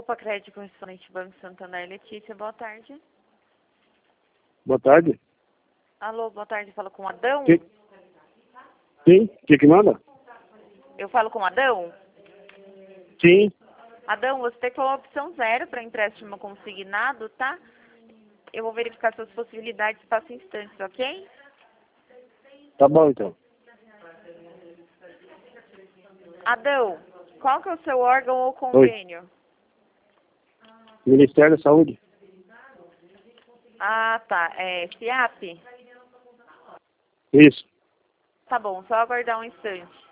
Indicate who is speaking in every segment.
Speaker 1: Opa, crédito com restaurante Banco Santander, Letícia, boa tarde.
Speaker 2: Boa tarde.
Speaker 1: Alô, boa tarde, falo com o Adão?
Speaker 2: Sim, que manda?
Speaker 1: Eu falo com o Adão?
Speaker 2: Sim,
Speaker 1: Adão, você tem a opção 0 para empréstimo consignado, tá? Eu vou verificar suas possibilidades, passa instantes, ok?
Speaker 2: tá bom então.
Speaker 1: Adão, qual que é o seu órgão ou convênio?
Speaker 2: Ministério da Saúde.
Speaker 1: Ah, tá. É FIAP?
Speaker 2: Isso.
Speaker 1: Tá bom, só aguardar um instante.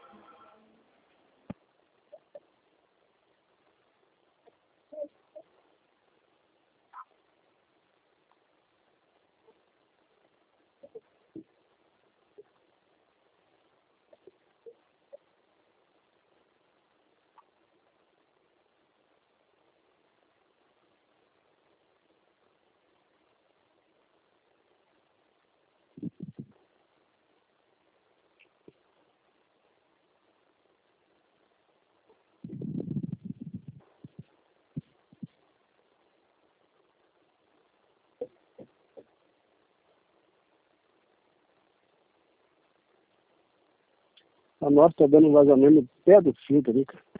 Speaker 2: A nossa tá dando um vazamento no pé do filtro ali, cara.